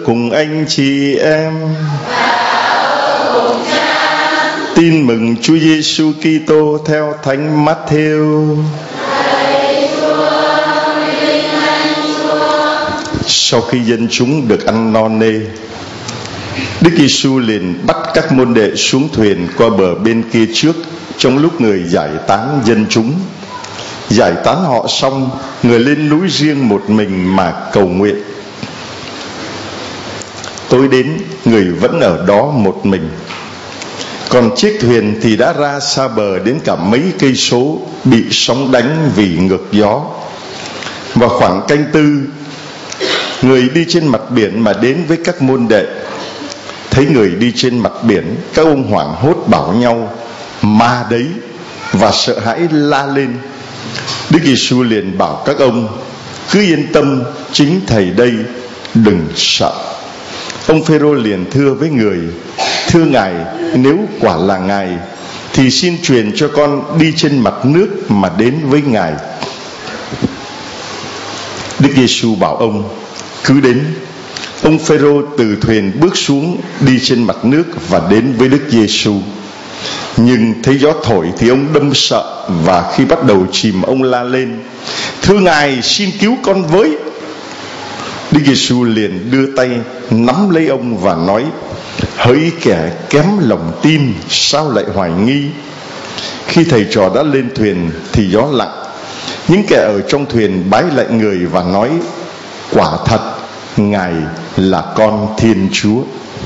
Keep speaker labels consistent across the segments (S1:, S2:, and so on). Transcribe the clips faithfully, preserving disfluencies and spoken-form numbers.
S1: cùng anh chị em. Tin mừng Chúa Giêsu Kitô theo Thánh Matthew. Sau khi dân chúng được ăn no nê, Đức Giêsu liền bắt các môn đệ xuống thuyền qua bờ bên kia trước, trong lúc người giải tán dân chúng. Giải tán họ xong, người lên núi riêng một mình mà cầu nguyện. Tối đến, người vẫn ở đó một mình. Còn chiếc thuyền thì đã ra xa bờ đến cả mấy cây số, bị sóng đánh vì ngược gió. Vào khoảng canh tư, người đi trên mặt biển mà đến với các môn đệ. Thấy người đi trên mặt biển, các ông hoảng hốt bảo nhau: ma đấy, và sợ hãi la lên. Đức Giêsu liền bảo các ông: cứ yên tâm, chính Thầy đây, đừng sợ. Ông Phêrô liền thưa với người: thưa Ngài, nếu quả là Ngài thì xin truyền cho con đi trên mặt nước mà đến với Ngài. Đức Giêsu bảo ông: cứ đến. Ông Phêrô từ thuyền bước xuống, đi trên mặt nước và đến với Đức Giêsu. Nhưng thấy gió thổi thì ông đâm sợ, và khi bắt đầu chìm, ông la lên: thưa Ngài, xin cứu con với. Đức Giêsu liền đưa tay nắm lấy ông và nói: hỡi kẻ kém lòng tin, sao lại hoài nghi? Khi thầy trò đã lên thuyền thì gió lặng. Những kẻ ở trong thuyền bái lạy người và nói: quả thật Ngài là con Thiên Chúa.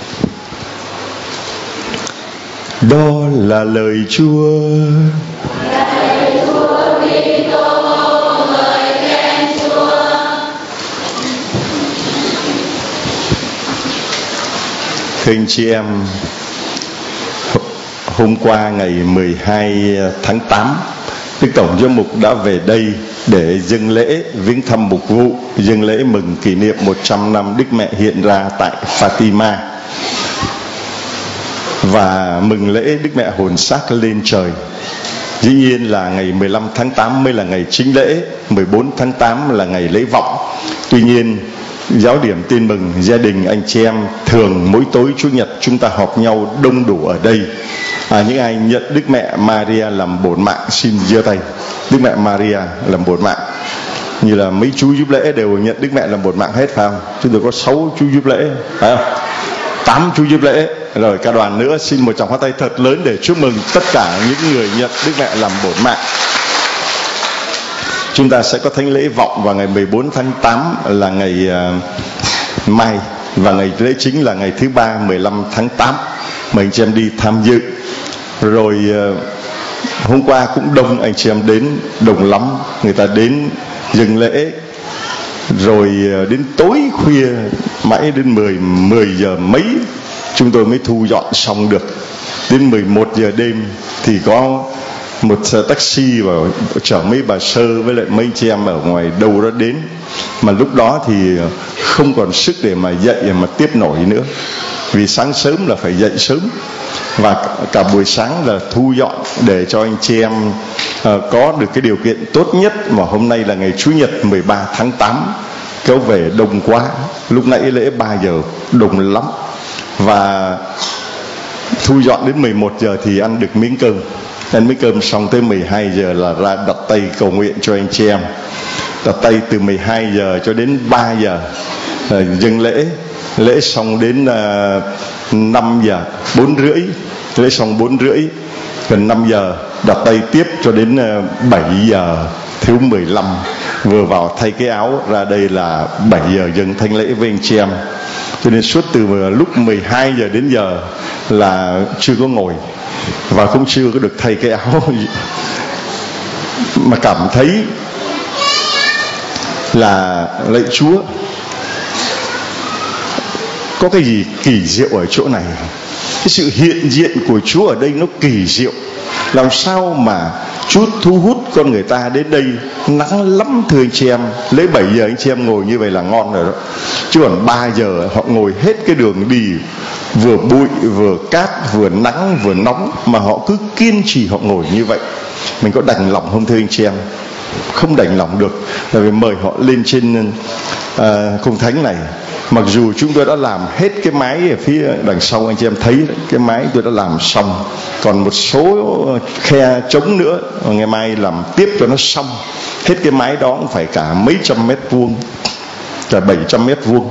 S1: Đó là lời Chúa. Thưa anh chị em, hôm qua ngày mười hai tháng tám, Đức Tổng Giám mục đã về đây để dâng lễ viếng thăm mục vụ, dâng lễ mừng kỷ niệm một trăm năm Đức Mẹ hiện ra tại Fatima, và mừng lễ Đức Mẹ hồn xác lên trời. Dĩ nhiên là ngày mười lăm tháng tám mới là ngày chính lễ, mười bốn tháng tám là ngày lễ vọng. Tuy nhiên, giáo điểm tin mừng gia đình anh chị em thường mỗi tối Chủ nhật chúng ta họp nhau đông đủ ở đây. À, những ai nhận Đức Mẹ Maria làm bổn mạng xin giơ tay. Đức Mẹ Maria làm bổn mạng. Như là mấy chú giúp lễ đều nhận Đức Mẹ làm bổn mạng hết, phải không? Chúng tôi có sáu chú giúp lễ, phải không? Tám chú giúp lễ. Rồi cả đoàn nữa xin một tràng pháo tay thật lớn để chúc mừng tất cả những người nhận Đức Mẹ làm bổn mạng. Chúng ta sẽ có thánh lễ vọng vào ngày mười bốn tháng tám là ngày uh, mai, và ngày lễ chính là ngày thứ ba mười lăm tháng tám. Mời anh chị em đi tham dự. Rồi uh, hôm qua cũng đông anh chị em đến, đông lắm. Người ta đến dừng lễ. Rồi uh, đến tối khuya, mãi đến mười giờ mấy chúng tôi mới thu dọn xong được. Đến mười một giờ đêm thì có một xe taxi và chở mấy bà sơ với lại mấy chị em ở ngoài đâu đó đến. Mà lúc đó thì không còn sức để mà dậy mà tiếp nổi nữa, vì sáng sớm là phải dậy sớm, và cả buổi sáng là thu dọn để cho anh chị em uh, có được cái điều kiện tốt nhất. Mà hôm nay là ngày Chủ nhật mười ba tháng tám, kéo về đông quá. Lúc nãy lễ ba giờ đông lắm, và thu dọn đến mười một giờ thì ăn được miếng cơm. Ăn miếng cơm xong tới mười hai giờ là ra đặt tay cầu nguyện cho anh chị em. Đặt tay từ mười hai giờ cho đến ba giờ, dâng lễ. Lễ xong đến uh, năm giờ, bốn rưỡi. Lễ xong bốn rưỡi, gần năm giờ đặt tay tiếp cho đến uh, bảy giờ thiếu mười lăm. Vừa vào thay cái áo ra đây là bảy giờ dâng thánh lễ với anh chị em. Cho nên suốt từ lúc mười hai giờ đến giờ là chưa có ngồi, và cũng chưa có được thay cái áo. Mà cảm thấy là lạy Chúa, có cái gì kỳ diệu ở chỗ này. Cái sự hiện diện của Chúa ở đây nó kỳ diệu. Làm sao mà Chúa thu hút con người ta đến đây. Nắng lắm thưa anh chị em. Lễ bảy giờ anh chị em ngồi như vậy là ngon rồi đó. Chứ còn ba giờ họ ngồi hết cái đường đi, vừa bụi, vừa cát, vừa nắng, vừa nóng, mà họ cứ kiên trì họ ngồi như vậy. Mình có đành lòng không thưa anh chị em? Không đành lòng được. Là vì mời họ lên trên uh, cung thánh này Mặc dù chúng tôi đã làm hết cái mái ở phía đằng sau, anh chị em thấy đấy, cái mái tôi đã làm xong, còn một số khe trống nữa ngày mai làm tiếp cho nó xong. Hết cái mái đó cũng phải cả mấy trăm mét vuông, cả bảy trăm mét vuông,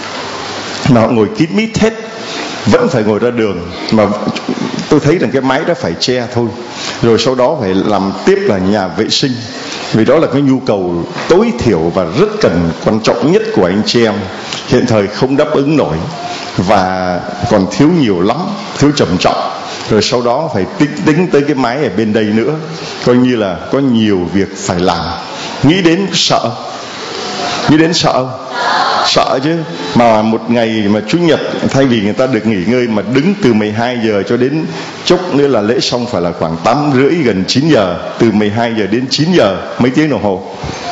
S1: mà họ ngồi kín mít hết, vẫn phải ngồi ra đường. Mà tôi thấy rằng cái mái đó phải che thôi. Rồi sau đó phải làm tiếp là nhà vệ sinh, vì đó là cái nhu cầu tối thiểu và rất cần quan trọng nhất của anh chị em, hiện thời không đáp ứng nổi và còn thiếu nhiều lắm, thiếu trầm trọng. Rồi sau đó phải tính, tính tới cái mái ở bên đây nữa, coi như là có nhiều việc phải làm. Nghĩ đến sợ, nghĩ đến sợ sợ chứ. Mà một ngày mà Chủ nhật thay vì người ta được nghỉ ngơi mà đứng từ mười hai giờ cho đến chốc nữa là lễ xong phải là khoảng tám rưỡi gần chín giờ, từ mười hai giờ đến chín giờ, mấy tiếng đồng hồ?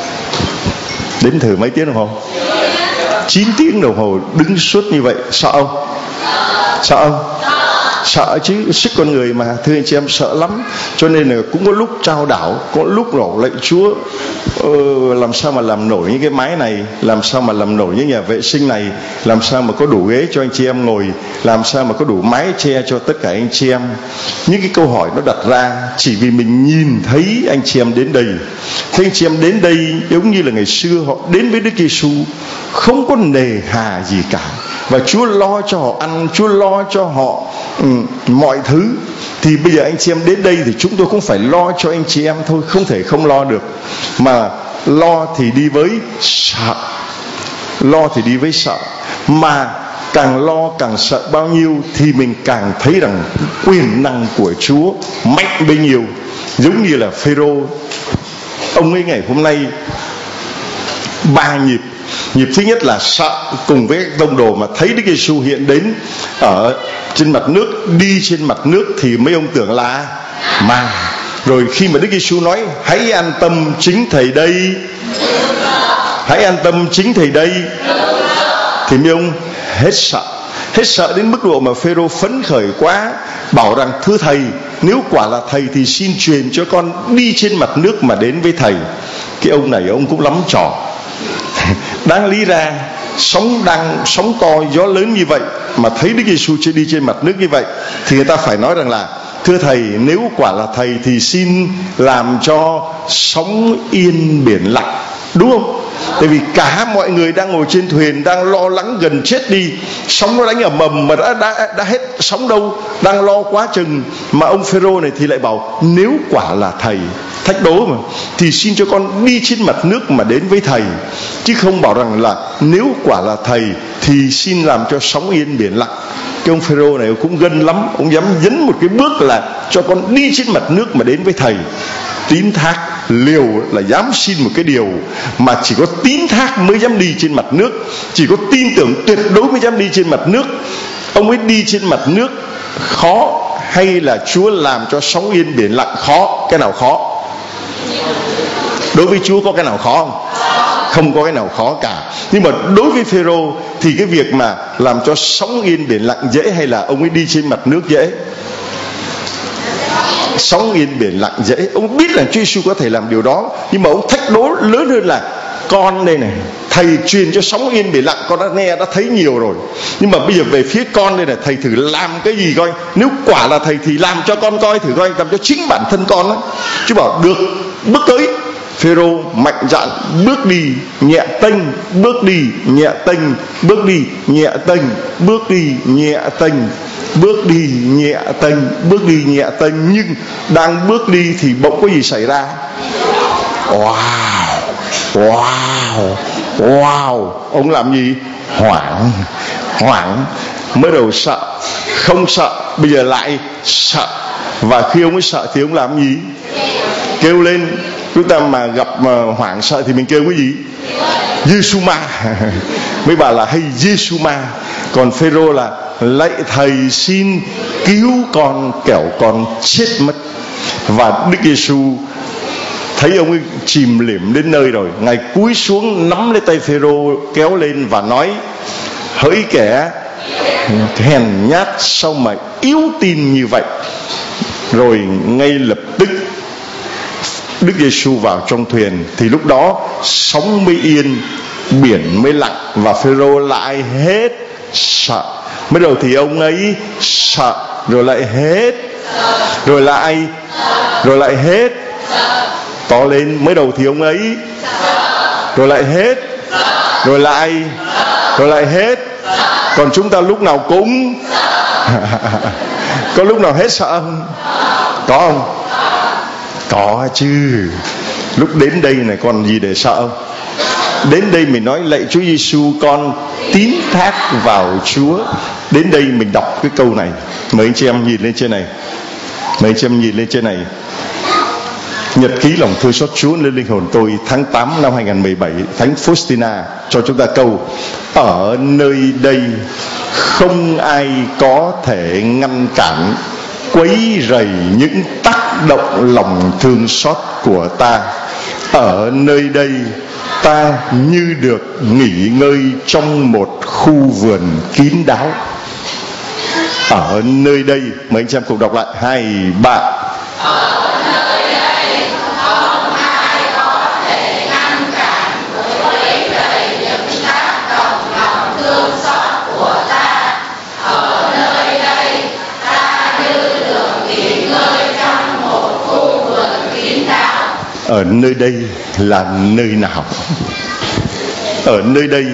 S1: Đếm thử mấy tiếng đồng hồ? chín tiếng đồng hồ đứng suốt như vậy, sợ không? Sợ không? Sợ chứ, sức con người mà, thưa anh chị em, sợ lắm. Cho nên là cũng có lúc trao đảo, có lúc rồi lạy Chúa, ờ, làm sao mà làm nổi những cái mái này, làm sao mà làm nổi những nhà vệ sinh này, làm sao mà có đủ ghế cho anh chị em ngồi, làm sao mà có đủ mái che cho tất cả anh chị em. Những cái câu hỏi nó đặt ra chỉ vì mình nhìn thấy anh chị em đến đây. Thế anh chị em đến đây giống như là ngày xưa họ đến với Đức Giêsu không có nề hà gì cả, và Chúa lo cho họ ăn, Chúa lo cho họ ừ, mọi thứ. Thì bây giờ anh chị em đến đây thì chúng tôi cũng phải lo cho anh chị em thôi, không thể không lo được. Mà lo thì đi với sợ, lo thì đi với sợ. Mà càng lo càng sợ bao nhiêu thì mình càng thấy rằng quyền năng của Chúa mạnh bấy nhiêu. Giống như là Phêrô, ông ấy ngày hôm nay ba nhịp. Nhịp thứ nhất là sợ cùng với các tông đồ mà thấy Đức Giêsu hiện đến ở trên mặt nước, đi trên mặt nước thì mấy ông tưởng là ma. Rồi khi mà Đức Giêsu nói hãy an tâm chính Thầy đây, hãy an tâm chính Thầy đây, thì mấy ông hết sợ. Hết sợ đến mức độ mà Phêrô phấn khởi quá, bảo rằng thưa Thầy, nếu quả là Thầy thì xin truyền cho con đi trên mặt nước mà đến với Thầy. Cái ông này ông cũng lắm trò. Đáng lý ra sóng đang sóng to gió lớn như vậy mà thấy Đức Giêsu chưa đi trên mặt nước như vậy thì người ta phải nói rằng là thưa Thầy, nếu quả là Thầy thì xin làm cho sóng yên biển lặng, đúng không? Tại vì cả mọi người đang ngồi trên thuyền đang lo lắng gần chết đi, sóng nó đánh ầm ầm mà đã, đã, đã hết sóng đâu, đang lo quá chừng. Mà ông Phêrô này thì lại bảo nếu quả là Thầy, thách đố mà, thì xin cho con đi trên mặt nước mà đến với Thầy, chứ không bảo rằng là nếu quả là Thầy thì xin làm cho sóng yên biển lặng. Cái ông Phêrô này cũng gân lắm, ông dám dấn một cái bước là cho con đi trên mặt nước mà đến với Thầy. Tín thác, liều là dám xin một cái điều mà chỉ có tín thác mới dám đi trên mặt nước, chỉ có tin tưởng tuyệt đối mới dám đi trên mặt nước. Ông ấy đi trên mặt nước khó, hay là Chúa làm cho sóng yên biển lặng khó? Cái nào khó? Đối với Chúa có cái nào khó không? Không có cái nào khó cả. Nhưng mà đối với Phêrô thì cái việc mà làm cho sóng yên biển lặng dễ hay là ông ấy đi trên mặt nước dễ? Sóng yên biển lặng dễ. Ông biết là Chúa Giêsu có thể làm điều đó, nhưng mà ông thách đố lớn hơn là con đây này, Thầy truyền cho sóng yên biển lặng, con đã nghe đã thấy nhiều rồi, nhưng mà bây giờ về phía con đây này, Thầy thử làm cái gì coi. Nếu quả là Thầy thì làm cho con coi thử coi, làm cho chính bản thân con đó. Chúa bảo được, bước tới. Phêrô mạnh dạn bước đi nhẹ tênh, bước đi nhẹ tênh, bước đi nhẹ tênh, bước đi nhẹ tênh, bước đi nhẹ tênh, bước đi nhẹ tênh. Nhưng đang bước đi thì bỗng có gì xảy ra? Wow, wow, wow. Ông làm gì? Hoảng, hoảng. Mới đầu sợ, không sợ, bây giờ lại sợ. Và khi ông ấy sợ thì ông làm gì? Kêu lên. Chúng ta mà gặp mà hoảng sợ thì mình kêu cái gì? Giêsu ma. Mấy bà là hay Giêsu ma. Còn Phêrô là lạy Thầy xin cứu con kẻo con chết mất. Và Đức Giêsu thấy ông ấy chìm liệm đến nơi rồi, Ngài cúi xuống nắm lấy tay Phêrô kéo lên và nói: hỡi kẻ hèn nhát, sao mà yếu tin như vậy. Rồi ngay lập tức Đức Giêsu vào trong thuyền, thì lúc đó sóng mới yên, biển mới lặng, và Phêrô lại hết sợ. Mới đầu thì ông ấy sợ, rồi lại hết, rồi lại rồi lại hết. To lên. Mới đầu thì ông ấy rồi lại hết, rồi lại rồi lại hết. Còn chúng ta lúc nào cũng có lúc nào hết sợ không? Có không? Có chứ. Lúc đến đây này còn gì để sợ không? Đến đây mình nói lạy Chúa Giêsu, con tín thác vào Chúa. Đến đây mình đọc cái câu này. Mời anh chị em nhìn lên trên này. Mời anh chị em nhìn lên trên này. Nhật ký lòng thương xót Chúa lên linh hồn tôi, tháng tám năm hai nghìn mười bảy, Thánh Faustina cho chúng ta câu: ở nơi đây không ai có thể ngăn cản, quấy rầy những tác động lòng thương xót của ta. Ở nơi đây ta như được nghỉ ngơi trong một khu vườn kín đáo. Ở nơi đây, mấy anh chị em cùng đọc lại. Hai, ba.
S2: Ở nơi đây không ai có thể ngăn cản, quấy rầy những tác động lòng thương xót của ta. Ở nơi đây ta như được nghỉ ngơi trong một khu vườn kín đáo.
S1: Ở nơi đây là nơi nào? Ở nơi đây,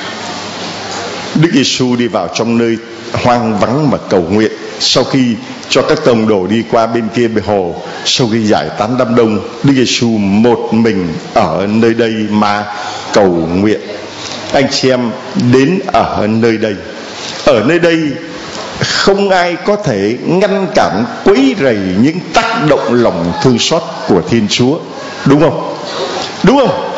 S1: Đức Giêsu đi vào trong nơi hoang vắng mà cầu nguyện. Sau khi cho các tông đồ đi qua bên kia bờ hồ, sau khi giải tán đám đông, Đức Giêsu một mình ở nơi đây mà cầu nguyện. Anh chị em đến ở nơi đây. Ở nơi đây không ai có thể ngăn cản, quấy rầy những tác động lòng thương xót của Thiên Chúa. Đúng không? Đúng không?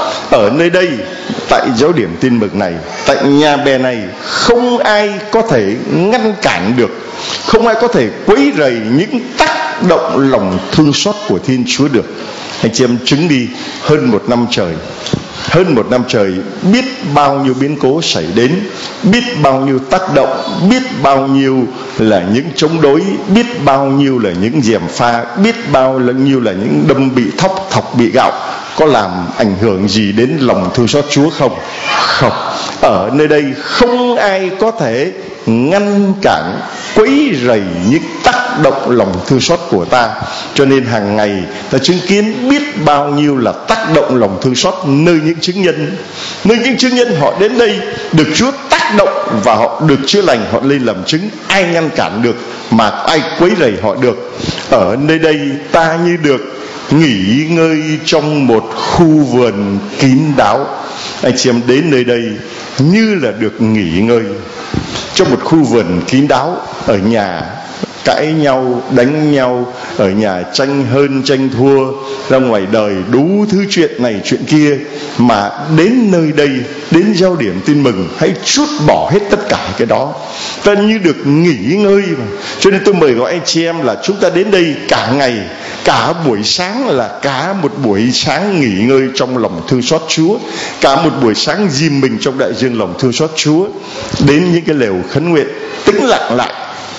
S1: Ở nơi đây, tại giáo điểm Tin Mừng này, tại nhà bè này, không ai có thể ngăn cản được, không ai có thể quấy rầy những tác động lòng thương xót của Thiên Chúa được. Anh chị em chứng đi, hơn một năm trời, hơn một năm trời, biết bao nhiêu biến cố xảy đến, biết bao nhiêu tác động, biết bao nhiêu là những chống đối, biết bao nhiêu là những gièm pha, biết bao nhiêu là những đâm bị thóc, thọc bị gạo. Có làm ảnh hưởng gì đến lòng thương xót Chúa không? Không. Ở nơi đây không ai có thể ngăn cản, quấy rầy những tác động lòng thương xót của ta. Cho nên hàng ngày ta chứng kiến biết bao nhiêu là tác động lòng thương xót nơi những chứng nhân. Nơi những chứng nhân họ đến đây được Chúa tác động và họ được chữa lành, họ lên làm chứng. Ai ngăn cản được, mà ai quấy rầy họ được. Ở nơi đây ta như được nghỉ ngơi trong một khu vườn kín đáo. Anh chị em đến nơi đây như là được nghỉ ngơi trong một khu vườn kín đáo. Ở nhà cãi nhau, đánh nhau, ở nhà tranh hơn tranh thua, ra ngoài đời đủ thứ chuyện này chuyện kia, mà đến nơi đây, đến giáo điểm Tin Mừng, hãy trút bỏ hết tất cả cái đó. Ta như được nghỉ ngơi mà. Cho nên tôi mời gọi anh chị em là chúng ta đến đây cả ngày, cả buổi sáng là cả một buổi sáng nghỉ ngơi trong lòng thương xót Chúa, cả một buổi sáng dìm mình trong đại dương lòng thương xót Chúa, đến những cái lều khấn nguyện, tĩnh lặng lại,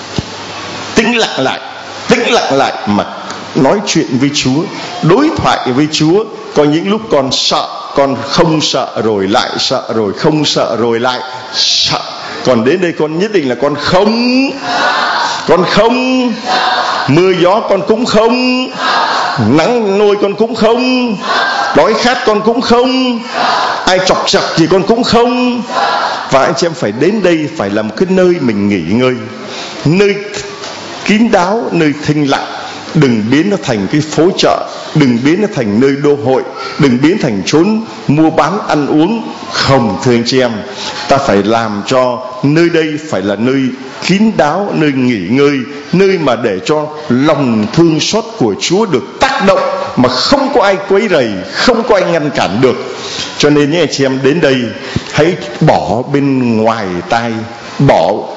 S1: tĩnh lặng lại, tĩnh lặng lại mà nói chuyện với Chúa, đối thoại với Chúa. Có những lúc con sợ, con không sợ rồi lại sợ, rồi không sợ rồi lại sợ. Còn đến đây con nhất định là con không, con không, mưa gió con cũng không, nắng nôi con cũng không, đói khát con cũng không, ai chọc chọc gì con cũng không. Và anh chị em phải đến đây, phải là một cái nơi mình nghỉ ngơi, nơi kín đáo, nơi thinh lặng. Đừng biến nó thành cái phố chợ, đừng biến nó thành nơi đô hội, đừng biến thành chốn mua bán ăn uống. Không, thưa anh chị em, ta phải làm cho nơi đây phải là nơi kín đáo, nơi nghỉ ngơi, nơi mà để cho lòng thương xót của Chúa được tác động, mà không có ai quấy rầy, không có ai ngăn cản được. Cho nên những anh chị em đến đây, hãy bỏ bên ngoài tai, bỏ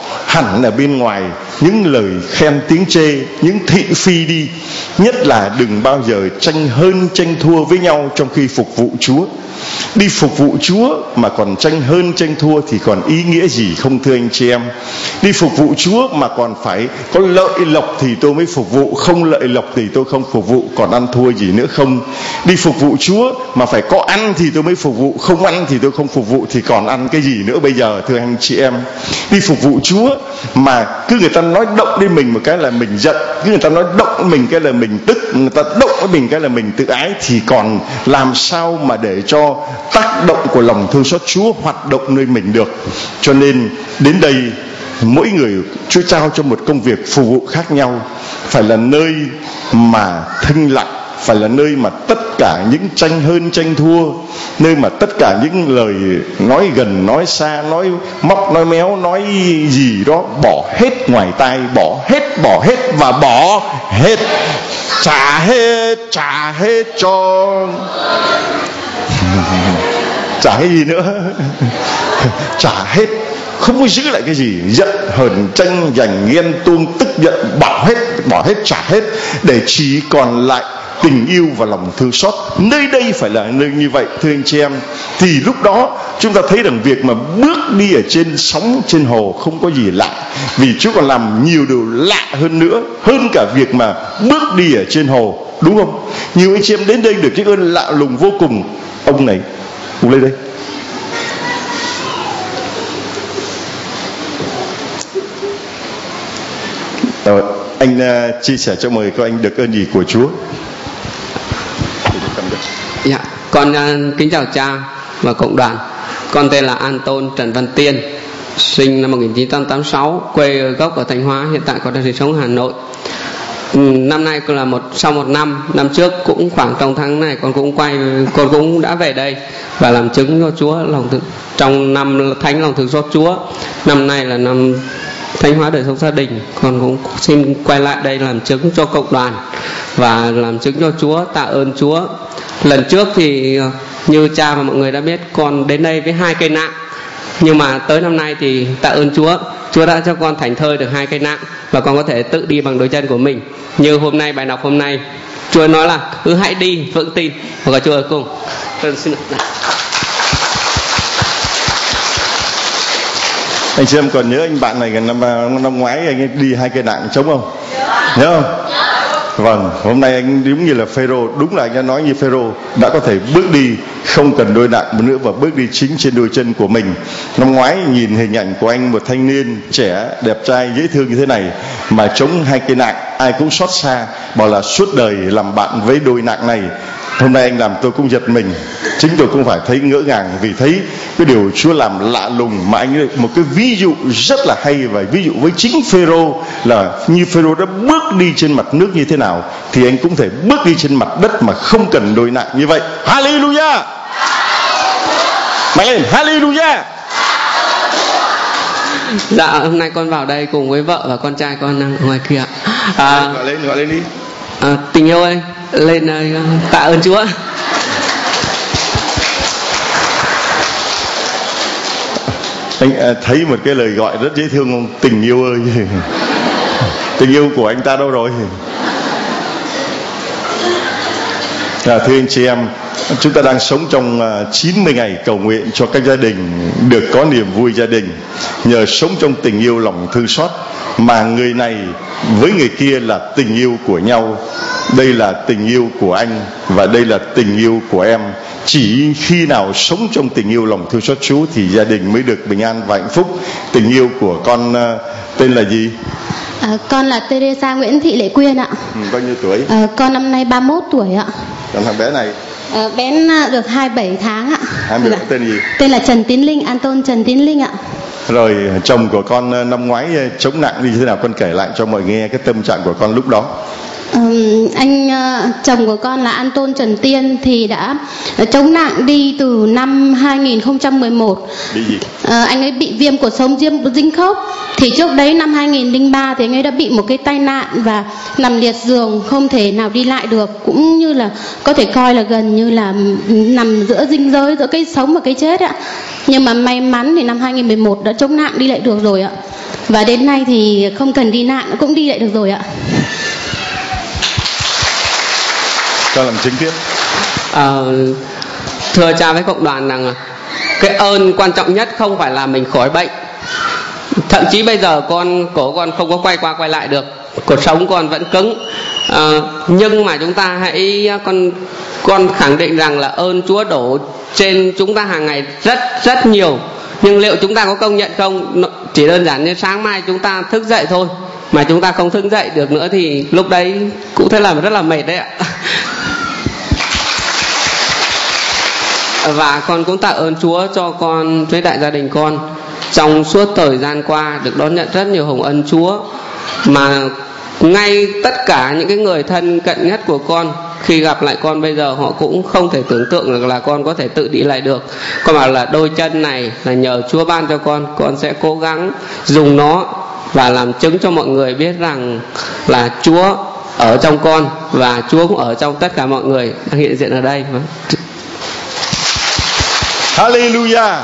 S1: hẳn ở bên ngoài những lời khen tiếng chê, những thị phi đi. Nhất là đừng bao giờ tranh hơn tranh thua với nhau trong khi phục vụ Chúa. Đi phục vụ Chúa mà còn tranh hơn tranh thua thì còn ý nghĩa gì không thưa anh chị em? Đi phục vụ Chúa mà còn phải có lợi lộc thì tôi mới phục vụ, không lợi lộc thì tôi không phục vụ, còn ăn thua gì nữa không? Đi phục vụ Chúa mà phải có ăn thì tôi mới phục vụ, không ăn thì tôi không phục vụ, thì còn ăn cái gì nữa bây giờ thưa anh chị em? Đi phục vụ Chúa mà cứ người ta nói động đến mình một cái là mình giận, cứ người ta nói động đến mình cái là mình tức, người ta động đến mình cái là mình tự ái, thì còn làm sao mà để cho tác động của lòng thương xót Chúa hoạt động nơi mình được. Cho nên đến đây mỗi người Chúa trao cho một công việc phục vụ khác nhau, phải là nơi mà thinh lặng, phải là nơi mà tất cả những tranh hơn tranh thua, nơi mà tất cả những lời nói gần nói xa, nói móc nói méo, nói gì đó bỏ hết ngoài tai, bỏ hết bỏ hết và bỏ hết, trả hết trả hết cho trả cái gì nữa trả hết, không có giữ lại cái gì, giận hờn tranh giành ghen tuông tức giận, bỏ hết bỏ hết trả hết, để chỉ còn lại tình yêu và lòng thương xót. Nơi đây phải là nơi như vậy thưa anh chị em. Thì lúc đó chúng ta thấy rằng việc mà bước đi ở trên sóng trên hồ không có gì lạ, vì Chúa còn làm nhiều điều lạ hơn nữa, hơn cả việc mà bước đi ở trên hồ, đúng không? Nhiều anh chị em đến đây được cái ơn lạ lùng vô cùng. Ông này cùng lên đây. Rồi, anh uh, chia sẻ cho mời các anh được ơn gì của Chúa.
S3: Dạ, con uh, kính chào cha và cộng đoàn. Con tên là An Tôn Trần Văn Tiên, sinh năm một nghìn chín trăm tám mươi sáu, quê gốc ở Thanh Hóa, hiện tại con đang sinh sống ở Hà Nội. Năm nay là một sau một năm, năm trước cũng khoảng trong tháng này con cũng quay, con cũng đã về đây và làm chứng cho Chúa lòng thương, trong năm thánh lòng thương xót Chúa. Năm nay là năm Thanh Hóa đời sống gia đình, con cũng xin quay lại đây làm chứng cho cộng đoàn và làm chứng cho Chúa, tạ ơn Chúa. Lần trước thì như cha và mọi người đã biết, con đến đây với hai cây nạng, nhưng mà tới năm nay thì tạ ơn Chúa, Chúa đã cho con thành thơi được hai cây nạng và con có thể tự đi bằng đôi chân của mình. Như hôm nay bài đọc hôm nay, Chúa nói là cứ hãy đi vững tin và có Chúa ở cùng. Con xin được.
S1: Anh chị em còn nhớ anh bạn này năm năm ngoái anh ấy đi hai cây nạng trống không? Nhớ không? Vâng, hôm nay anh đúng như là Phêrô, đúng là anh đã nói như Phêrô, đã có thể bước đi không cần đôi nạng nữa và bước đi chính trên đôi chân của mình. Năm ngoái nhìn hình ảnh của anh, một thanh niên trẻ đẹp trai dễ thương như thế này mà chống hai cây nạng, ai cũng xót xa, bảo là suốt đời làm bạn với đôi nạng này. Hôm nay anh làm tôi cũng giật mình, chính tôi cũng phải thấy ngỡ ngàng vì thấy cái điều Chúa làm lạ lùng, mà anh một cái ví dụ rất là hay, và ví dụ với chính Phêrô là như Phêrô đã bước đi trên mặt nước như thế nào thì anh cũng thể bước đi trên mặt đất mà không cần đôi nạng như vậy. Hallelujah! Mạnh lên, Hallelujah!
S3: Dạ, hôm nay con vào đây cùng với vợ và con trai con đang ở ngoài kia. À,
S1: gọi lên, gọi lên đi.
S3: À, tình yêu ơi, lên uh, tạ ơn Chúa.
S1: Anh thấy một cái lời gọi rất dễ thương không? Tình yêu ơi. Tình yêu của anh ta đâu rồi? À, thưa anh chị em, chúng ta đang sống trong chín mươi ngày cầu nguyện cho các gia đình được có niềm vui gia đình, nhờ sống trong tình yêu lòng thương xót, mà người này với người kia là tình yêu của nhau. Đây là tình yêu của anh và đây là tình yêu của em. Chỉ khi nào sống trong tình yêu lòng thương xót Chúa thì gia đình mới được bình an và hạnh phúc. Tình yêu của con uh, tên là gì?
S4: À, con là Teresa Nguyễn Thị Lệ Quyên ạ.
S1: Ừ, bao nhiêu tuổi?
S4: À, con năm nay ba mươi mốt tuổi ạ.
S1: Còn thằng bé này?
S4: À, bé được hai mươi bảy tháng ạ.
S1: hai mươi bảy, dạ. Tên gì?
S4: Tên là Trần Tiến Linh, An Tôn Trần Tiến Linh ạ.
S1: Rồi chồng của con năm ngoái chống nặng như thế nào, con kể lại cho mọi người nghe cái tâm trạng của con lúc đó.
S4: Um, anh uh, chồng của con là An Tôn Trần Tiên thì đã uh, chống nặng đi từ năm hai nghìn không trăm mười một.
S1: Bị gì?
S4: Uh, anh ấy bị viêm cột sống viêm dính khớp. Thì trước đấy năm hai nghìn không trăm lẻ ba thì anh ấy đã bị một cái tai nạn và nằm liệt giường, không thể nào đi lại được, cũng như là có thể coi là gần như là nằm giữa ranh giới giữa cái sống và cái chết ạ. Nhưng mà may mắn thì năm hai nghìn không trăm mười một đã chống nặng đi lại được rồi ạ. và đến nay thì không cần đi nạn cũng đi lại được rồi ạ.
S1: Cho làm chứng tiếp.
S3: À, thưa cha với cộng đoàn rằng cái ơn quan trọng nhất không phải là mình khỏi bệnh. Thậm chí bây giờ con cổ con không có quay qua quay lại được, cuộc sống con vẫn cứng, à, nhưng mà chúng ta hãy con con khẳng định rằng là ơn Chúa đổ trên chúng ta hàng ngày rất rất nhiều. Nhưng liệu chúng ta có công nhận không? Chỉ đơn giản như sáng mai chúng ta thức dậy thôi, mà chúng ta không thức dậy được nữa thì lúc đấy cũng thế là rất là mệt đấy ạ. Và con cũng tạ ơn Chúa cho con với đại gia đình con trong suốt thời gian qua được đón nhận rất nhiều hồng ân Chúa, mà ngay tất cả những cái người thân cận nhất của con khi gặp lại con bây giờ họ cũng không thể tưởng tượng được là con có thể tự đi lại được. Con bảo là đôi chân này là nhờ Chúa ban cho con, con sẽ cố gắng dùng nó và làm chứng cho mọi người biết rằng là Chúa ở trong con và Chúa cũng ở trong tất cả mọi người đang hiện diện ở đây.
S1: Hallelujah.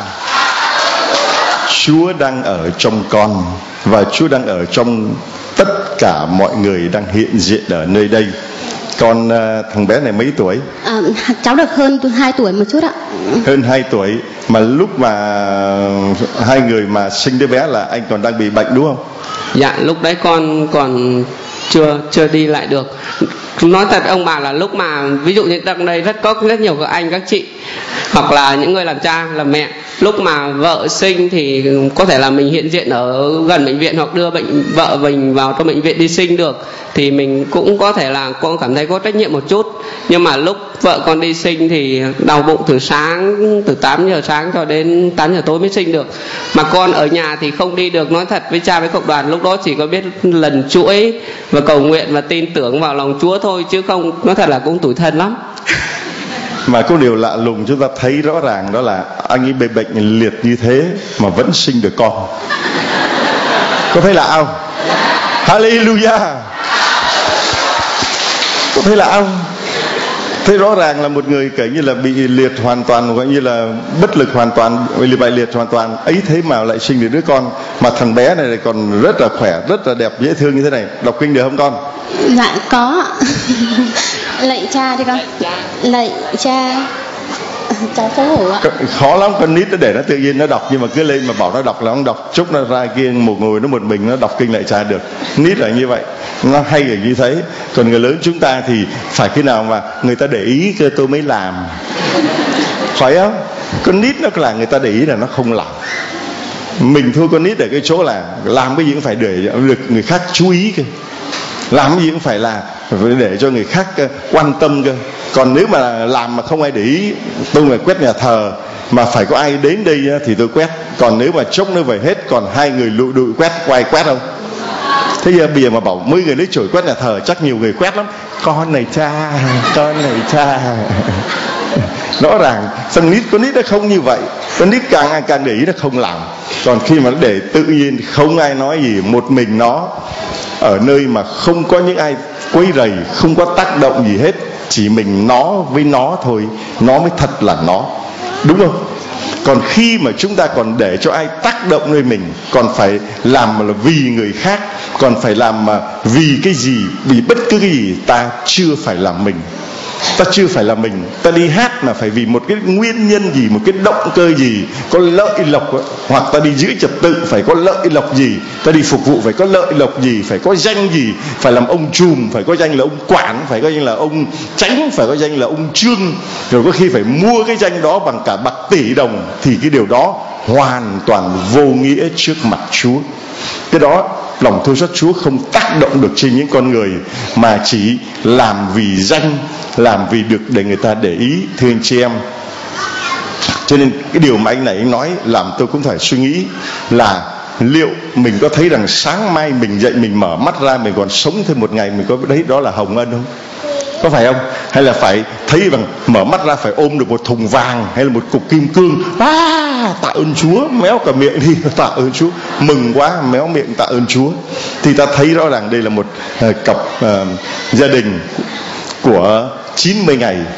S1: Chúa đang ở trong con và Chúa đang ở trong tất cả mọi người đang hiện diện ở nơi đây. Con thằng bé này mấy tuổi?
S4: À, cháu được hơn hai tuổi một chút ạ.
S1: Hơn hai tuổi. Mà lúc mà hai người mà sinh đứa bé là anh còn đang bị bệnh đúng không?
S3: Dạ, lúc đấy con còn chưa chưa đi lại được. Nói thật ông bà là lúc mà ví dụ như trong đây rất có rất nhiều các anh các chị hoặc là những người làm cha làm mẹ, lúc mà vợ sinh thì có thể là mình hiện diện ở gần bệnh viện hoặc đưa bệnh vợ mình vào trong bệnh viện đi sinh được thì mình cũng có thể là con cảm thấy có trách nhiệm một chút. Nhưng mà lúc vợ con đi sinh thì đau bụng từ sáng, từ tám giờ sáng cho đến tám giờ tối mới sinh được. Mà con ở nhà thì không đi được. Nói thật với cha với cộng đoàn, lúc đó chỉ có biết lần chuỗi và cầu nguyện và tin tưởng vào lòng Chúa thôi, chứ không, nói thật là cũng tủi thân lắm.
S1: Mà có điều lạ lùng chúng ta thấy rõ ràng đó là anh ấy bị bệnh liệt như thế mà vẫn sinh được con. Có thấy lạ không? Hallelujah. Có thấy lạ không? Thế rõ ràng là một người kể như là bị liệt hoàn toàn, gọi như là bất lực hoàn toàn, bị bại liệt hoàn toàn ấy, thế mà lại sinh được đứa con. Mà thằng bé này còn rất là khỏe, rất là đẹp, dễ thương như thế này. Đọc kinh được không con?
S4: Dạ có. Lạy cha đi con. Lạy cha. Cháu xấu hổ ạ.
S1: Khó lắm, con nít nó để nó tự nhiên nó đọc, nhưng mà cứ lên mà bảo nó đọc là nó đọc, chúc nó ra kia một ngồi nó một mình nó đọc kinh Lạy Cha được. Nít là như vậy, nó hay là như thế. Còn người lớn chúng ta thì phải khi nào mà người ta để ý cơ tôi mới làm, phải không? Con nít nó là người ta để ý là nó không làm. Mình thôi, con nít ở cái chỗ là làm cái gì cũng phải để được người khác chú ý cơ, làm cái gì cũng phải là phải để cho người khác quan tâm cơ. Còn nếu mà làm mà không ai để ý, tôi mà quét nhà thờ mà phải có ai đến đây thì tôi quét. Còn nếu mà chốc nó về hết còn hai người lụi đụi quét, có ai quét không? Thế giờ bây giờ mà bảo mấy người lấy chổi quét nhà thờ chắc nhiều người quét lắm. Con này cha, con này cha. Rõ ràng con nít, con nít nó không như vậy. Con nít càng càng để ý nó không làm. Còn khi mà nó để tự nhiên không ai nói gì, một mình nó ở nơi mà không có những ai quấy rầy, không có tác động gì hết, chỉ mình nó với nó thôi, nó mới thật là nó, đúng không? Còn khi mà chúng ta còn để cho ai tác động nơi mình, còn phải làm là vì người khác, còn phải làm mà vì cái gì, vì bất cứ cái gì, ta chưa phải là mình. Ta chưa phải là mình. Ta đi hát mà phải vì một cái nguyên nhân gì, một cái động cơ gì, có lợi lộc, hoặc ta đi giữ trật tự phải có lợi lộc gì, ta đi phục vụ phải có lợi lộc gì, phải có danh gì, phải làm ông trùm phải có danh là ông quản, phải có danh là ông chánh, phải có danh là ông trương, rồi có khi phải mua cái danh đó bằng cả bạc tỷ đồng, thì cái điều đó hoàn toàn vô nghĩa trước mặt Chúa. Cái đó lòng thương xót Chúa không tác động được trên những con người, mà chỉ làm vì danh, làm vì được để người ta để ý, thưa anh chị em. Cho nên cái điều mà anh này anh nói làm tôi cũng phải suy nghĩ là liệu mình có thấy rằng sáng mai mình dậy, mình mở mắt ra, mình còn sống thêm một ngày, mình có thấy đó là hồng ân không? Có phải không? Hay là phải thấy bằng mở mắt ra phải ôm được một thùng vàng hay là một cục kim cương, à, tạ ơn Chúa, méo cả miệng đi, tạ ơn Chúa, mừng quá, méo miệng tạ ơn Chúa. Thì ta thấy rõ ràng đây là một uh, cặp uh, gia đình của chín mươi ngày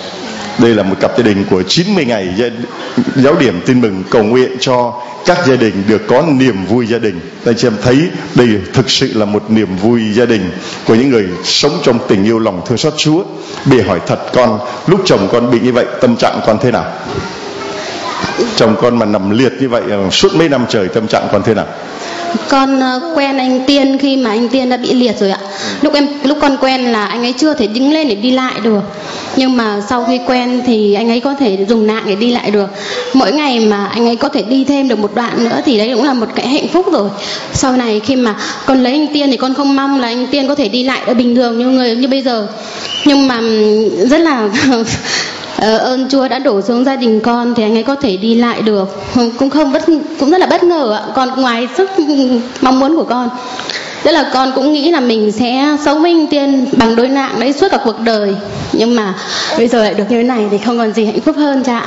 S1: Đây là một cặp gia đình của chín mươi ngày giáo điểm tin mừng cầu nguyện cho các gia đình được có niềm vui gia đình. Anh chị em thấy đây thực sự là một niềm vui gia đình của những người sống trong tình yêu lòng thương xót Chúa. Bị hỏi thật con, lúc chồng con bị như vậy tâm trạng con thế nào? Chồng con mà nằm liệt như vậy suốt mấy năm trời, tâm trạng con thế nào?
S4: Con uh, quen anh Tiên khi mà anh Tiên đã bị liệt rồi ạ. Lúc em lúc con quen là anh ấy chưa thể đứng lên để đi lại được. Nhưng mà sau khi quen thì anh ấy có thể dùng nạng để đi lại được. Mỗi ngày mà anh ấy có thể đi thêm được một đoạn nữa thì đấy cũng là một cái hạnh phúc rồi. Sau này khi mà con lấy anh Tiên thì con không mong là anh Tiên có thể đi lại được bình thường như người như bây giờ. Nhưng mà rất là Ờ, ơn Chúa đã đổ xuống gia đình con thì anh ấy có thể đi lại được, cũng không bất cũng rất là bất ngờ ạ. Còn ngoài sức mong muốn của con, tức là con cũng nghĩ là mình sẽ sống với anh Tiên bằng đôi nạng đấy suốt cả cuộc đời, nhưng mà bây giờ lại được như thế này thì không còn gì hạnh phúc hơn cha ạ.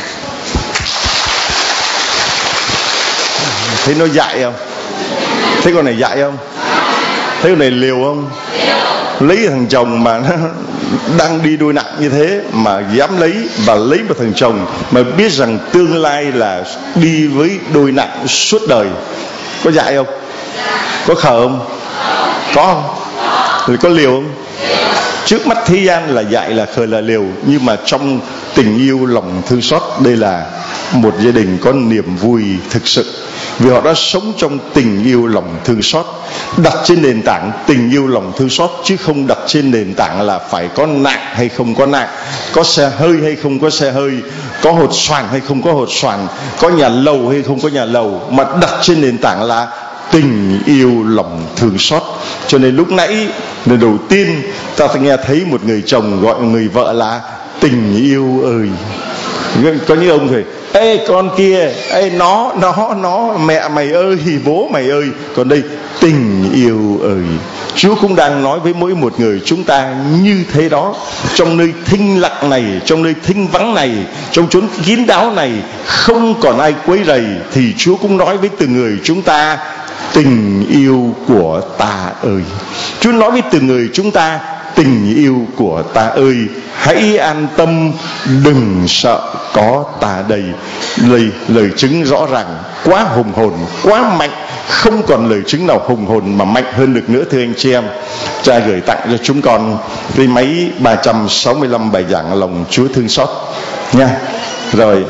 S1: Thấy nó dại không? Thấy con này dại không? Thấy con này liều không? Lấy thằng chồng mà nó đang đi đôi nặng như thế mà dám lấy, và lấy một thằng chồng mà biết rằng tương lai là đi với đôi nặng suốt đời. Có dại không? Có khờ không? Có không? Rồi có liều không? Trước mắt thế gian là dại, là khờ, là liều. Nhưng mà trong tình yêu lòng thương xót, đây là một gia đình có niềm vui thực sự, vì họ đã sống trong tình yêu lòng thương xót, đặt trên nền tảng tình yêu lòng thương xót, chứ không đặt trên nền tảng là phải có nạn hay không có nạn, có xe hơi hay không có xe hơi, có hột xoàn hay không có hột xoàn, có nhà lầu hay không có nhà lầu, mà đặt trên nền tảng là tình yêu lòng thương xót. Cho nên lúc nãy lần đầu tiên ta phải nghe thấy một người chồng gọi người vợ là tình yêu ơi. Có những ông thì ê con kia, ê nó nó nó mẹ mày ơi, bố mày ơi. Còn đây tình yêu ơi. Chúa cũng đang nói với mỗi một người chúng ta như thế đó. Trong nơi thinh lặng này, trong nơi thinh vắng này, trong chốn kín đáo này, không còn ai quấy rầy, thì Chúa cũng nói với từng người chúng ta tình yêu của ta ơi. Chúa nói với từng người chúng ta tình yêu của ta ơi, hãy an tâm, đừng sợ, có ta đây. Lời, lời chứng rõ ràng, quá hùng hồn, quá mạnh, không còn lời chứng nào hùng hồn mà mạnh hơn được nữa thưa anh chị em. Cha gửi tặng cho chúng con cái máy ba trăm sáu mươi lăm bài giảng lòng Chúa thương xót nha. Rồi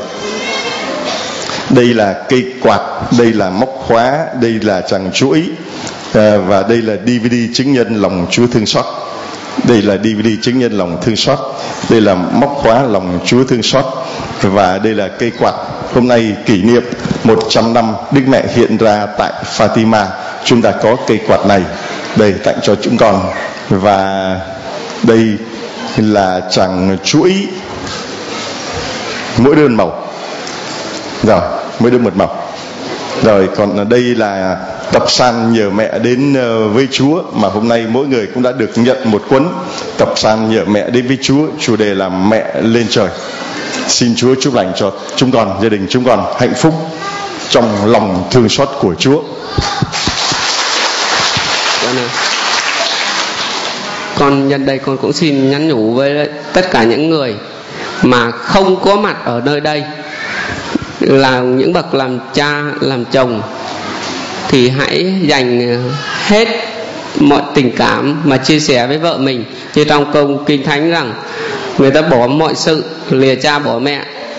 S1: đây là cây quạt, đây là móc khóa, đây là chằng chuỗi, à, và đây là đê vê đê chứng nhân lòng Chúa thương xót. Đây là đê vê đê chứng nhân lòng thương xót, đây là móc khóa lòng Chúa thương xót, và đây là cây quạt. Hôm nay kỷ niệm một trăm năm Đức Mẹ hiện ra tại Fatima, chúng ta có cây quạt này đây tặng cho chúng con. Và đây là chàng chuỗi mỗi đơn màu, rồi mỗi đơn một màu. Rồi còn ở đây là tập san nhờ mẹ đến với Chúa, mà hôm nay mỗi người cũng đã được nhận một cuốn tập san nhờ mẹ đến với Chúa, chủ đề là mẹ lên trời. Xin Chúa chúc lành cho chúng con, gia đình chúng con hạnh phúc trong lòng thương xót của Chúa.
S3: Con nhân đây con cũng xin nhắn nhủ với tất cả những người mà không có mặt ở nơi đây, là những bậc làm cha làm chồng, thì hãy dành hết mọi tình cảm mà chia sẻ với vợ mình, như trong câu Kinh Thánh rằng người ta bỏ mọi sự, lìa cha bỏ mẹ,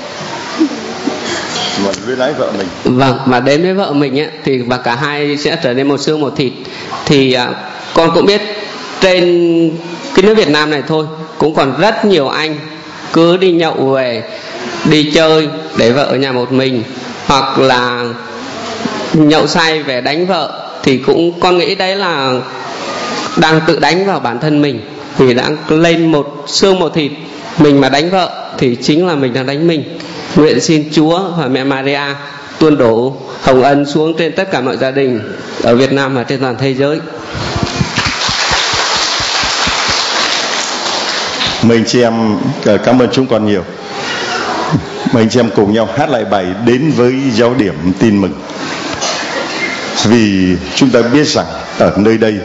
S1: với lái vợ mình.
S3: Vâng, và đến với vợ mình ấy, thì và cả hai sẽ trở nên một xương một thịt. Thì à, con cũng biết trên cái nước Việt Nam này thôi cũng còn rất nhiều anh cứ đi nhậu về, đi chơi để vợ ở nhà một mình, hoặc là nhậu say về đánh vợ, thì cũng con nghĩ đấy là đang tự đánh vào bản thân mình, vì đang lên một xương một thịt. Mình mà đánh vợ thì chính là mình đang đánh mình. Nguyện xin Chúa và mẹ Maria tuôn đổ hồng ân xuống trên tất cả mọi gia đình ở Việt Nam và trên toàn thế giới.
S1: Mời anh chị em cảm ơn chúng con nhiều. Mời anh chị em cùng nhau hát lại bài Đến với Giáo điểm Tin mừng. Vì chúng ta biết rằng ở nơi đây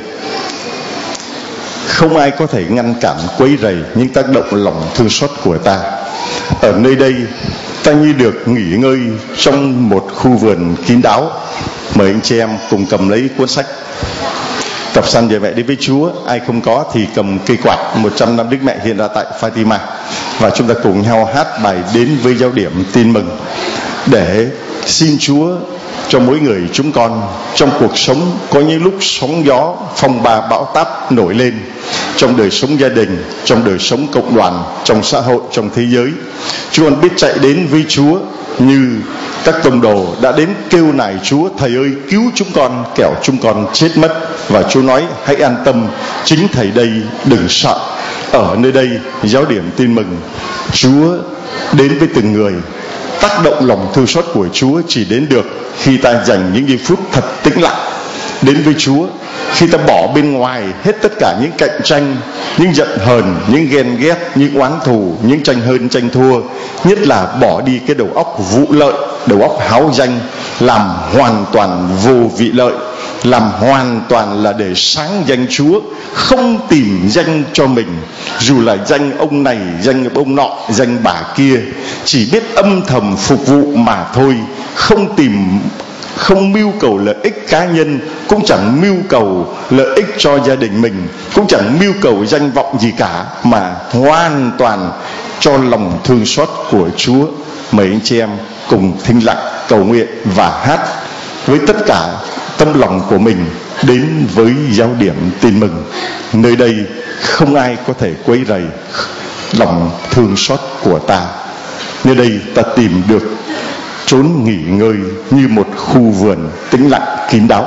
S1: không ai có thể ngăn cản quấy rầy những tác động lòng thương xót của ta. Ở nơi đây ta như được nghỉ ngơi trong một khu vườn kín đáo. Mời anh chị em cùng cầm lấy cuốn sách Cặp săn về mẹ đến với Chúa. Ai không có thì cầm cây quạt một trăm năm Đức Mẹ hiện ra tại Fatima, và chúng ta cùng nhau hát bài Đến với Giáo điểm Tin mừng, để xin Chúa cho mỗi người chúng con trong cuộc sống có những lúc sóng gió phong ba bão táp nổi lên, trong đời sống gia đình, trong đời sống cộng đoàn, trong xã hội, trong thế giới, chúng con biết chạy đến với Chúa như các tông đồ đã đến kêu nài Chúa: Thầy ơi cứu chúng con, kẻo chúng con chết mất. Và Chúa nói: hãy an tâm, chính Thầy đây, đừng sợ. Ở nơi đây Giáo điểm Tin mừng, Chúa đến với từng người. Tác động lòng thương xót của Chúa chỉ đến được khi ta dành những giây phút thật tĩnh lặng đến với Chúa, khi ta bỏ bên ngoài hết tất cả những cạnh tranh, những giận hờn, những ghen ghét, những oán thù, những tranh hơn tranh thua, nhất là bỏ đi cái đầu óc vụ lợi, đầu óc háo danh, làm hoàn toàn vô vị lợi, làm hoàn toàn là để sáng danh Chúa, không tìm danh cho mình, dù là danh ông này, danh ông nọ, danh bà kia, chỉ biết âm thầm phục vụ mà thôi, không tìm không mưu cầu lợi ích cá nhân, cũng chẳng mưu cầu lợi ích cho gia đình mình, cũng chẳng mưu cầu danh vọng gì cả, mà hoàn toàn cho lòng thương xót của Chúa. Mời anh chị em cùng thinh lặng cầu nguyện và hát với tất cả tâm lòng của mình đến với Giáo điểm Tin mừng. Nơi đây không ai có thể quấy rầy lòng thương xót của ta. Nơi đây ta tìm được trốn nghỉ ngơi như một khu vườn tĩnh lặng kín đáo.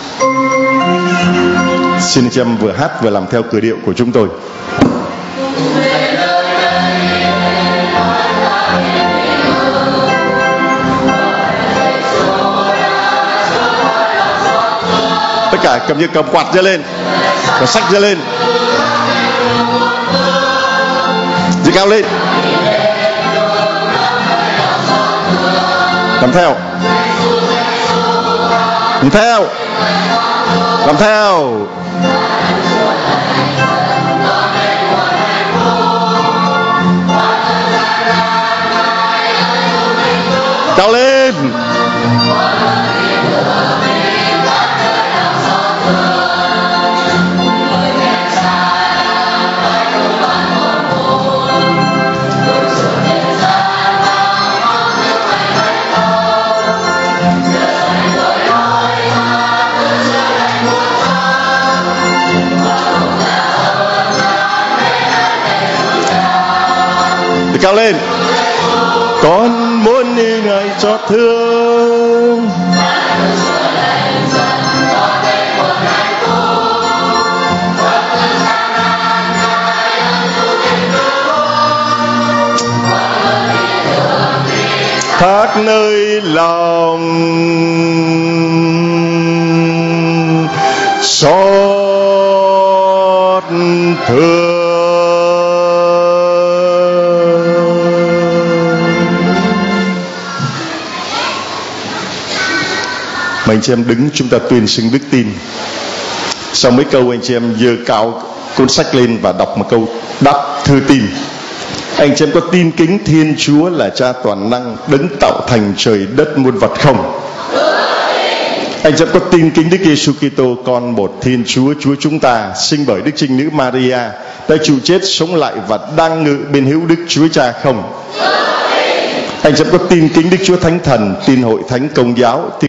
S1: Xin anh chị em vừa hát vừa làm theo cử điệu của chúng tôi. Tất cả cầm như cầm quạt giơ lên, cầm sách giơ lên, giơ cao lên, làm theo, nhìn theo, làm theo. Cao lên. Cao lên. Con muốn đi Ngài cho thương, thác nơi lòng xót thương. Mời anh chị em đứng, chúng ta tuyên xưng đức tin. Sau mấy câu anh chị em giơ cao cuốn sách lên và đọc một câu đáp thư tin. Anh chị em có tin kính Thiên Chúa là Cha toàn năng, đấng tạo thành trời đất muôn vật không? Anh chị em có tin kính Đức Giêsu Kitô, con một Thiên Chúa, Chúa chúng ta, sinh bởi Đức Trinh Nữ Maria, đã chịu chết sống lại và đang ngự bên hữu Đức Chúa Cha không? Anh chị em có tin kính Đức Chúa Thánh Thần, tin hội thánh công giáo, tin